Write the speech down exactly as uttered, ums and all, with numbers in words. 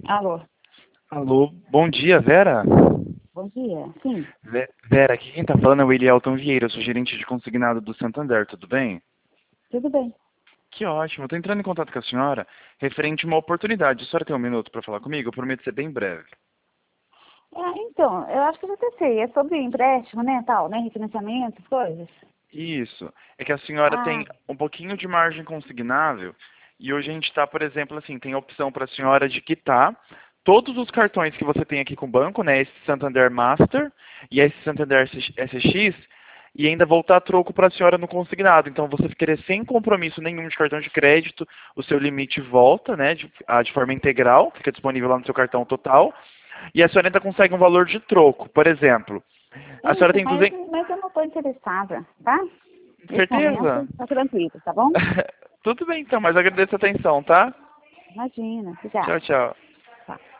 Alô, Alô, bom dia, Vera? bom dia. Sim, Ve- Vera, aqui quem tá falando é o Elielton Vieira, eu sou gerente de consignado do Santander, tudo bem? tudo bem. Que ótimo, eu tô entrando em contato com a senhora referente a uma oportunidade. A senhora tem um minuto para falar comigo? Eu prometo ser bem breve. Ah, então, eu acho que eu já até sei. É sobre empréstimo, né, tal, né, refinanciamento, coisas. Isso, é que a senhora Ah, tem um pouquinho de margem consignável e hoje a gente está, por exemplo, assim, tem a opção para a senhora de quitar todos os cartões que você tem aqui com o banco, né, esse Santander Master e esse Santander S X, e ainda voltar troco para a senhora no consignado. Então, você querer sem compromisso nenhum de cartão de crédito, o seu limite volta, né, de, ah, de forma integral, fica disponível lá no seu cartão total, e a senhora ainda consegue um valor de troco. Por exemplo, a senhora isso, tem mas, duzentos. mas eu não estou interessada, tá? Nesse Certeza? momento, tá tranquilo, tá bom? Tudo bem então, mas agradeço a atenção, tá? Imagina, Tchau, obrigada. tchau. Tá.